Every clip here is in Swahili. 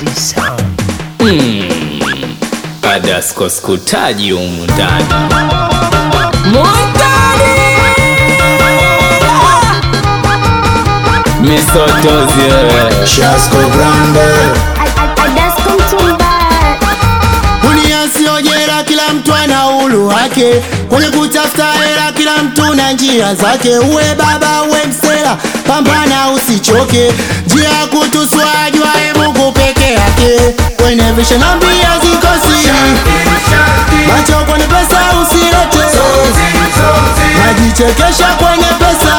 Adasko skutaji umundani Montani Misotozi Shasko Grande Adasko Mtumba. Uniasi ojera, kila mtu ana ulu wake. Kwenye kutafuta hela kila mtu na njia zake. Uwe baba uwe msela, pambana usichoke. Njia kutuswa juae Mungu peke yake. Kwenye visha na mbia ziko siri, macho kwenye pesa usilete, najichekesha kwenye pesa.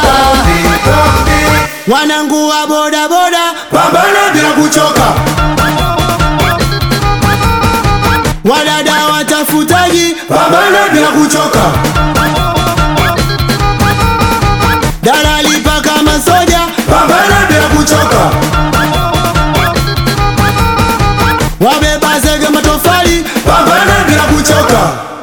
Wanangu wa boda boda, pambana bila kuchoka. Wadada watafutaji, pambana bila kuchoka. Dalali paka masoja, pambana bila kuchoka. Wabeba zege matofali, pambana bila kuchoka.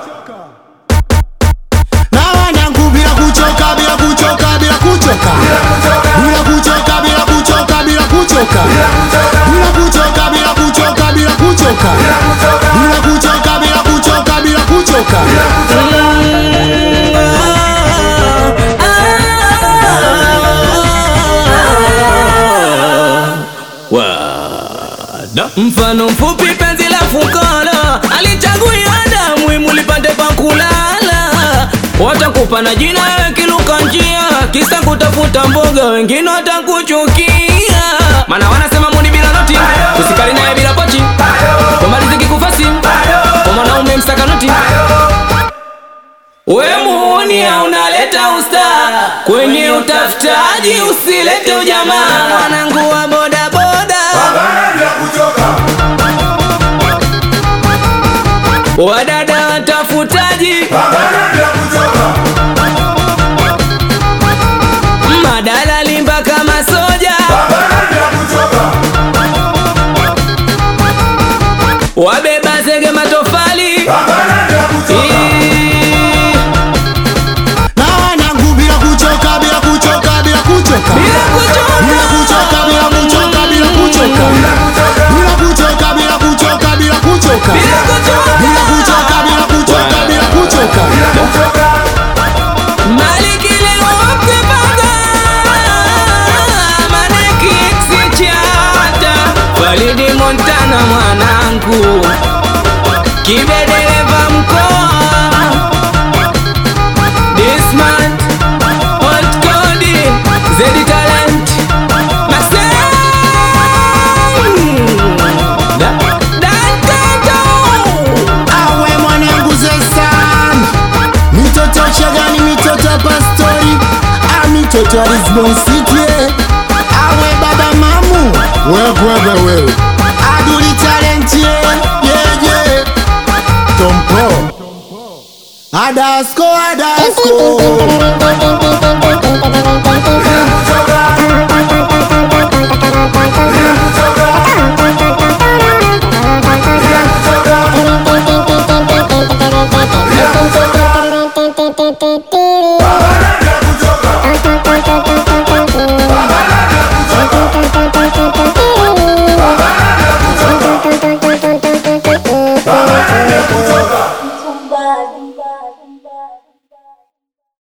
Na wanangu bila kuchoka, bila kuchoka, bila kuchoka. Bila kuchoka, bila kuchoka, bila kuchoka. Bila kuchoka, bila kuchoka, bila kuchoka. Bila kuchoka, bila kuchoka, bila kuchoka. Mfano mfupi penzi la fukara, alichaguia damu imulipande pa kulala. Watakupa na jina wewe kiluka njia, kisa kutafuta mboga wengine watakuchukia. Mana wanasema muni bila noti, usikali naye bila pochi. Kumalizi kikufasi, kwa mwanaume msaka noti. We muuni unaleta usta, kwenye utafutaji usilete ujamaa. Wanangu wa boda boda, wadada watafutaji, madalali mpaka masoja, wabeba zege matofali. Na wanangu bila kuchoka, bila kuchoka, bila kuchoka. Bila kuchoka, bila kuchoka, bila kuchoka. Bila kuchoka, bila kuchoka, bila kuchoka. Bila kuchoka, bila kuchoka, bila kuchoka. Malikile wakipaga, maneki exichata. Walidi Montana mwanangu, kibedereva mkoa. This man, hot cody, Zedi talent, Masai. Dankato. Awe mwanangu Zesan, mitoto Chagani, mitoto Pastori, mitoto wa Lisbon City. Awe baba mamu, wewe Aduli talent yeah. Tompo Adasko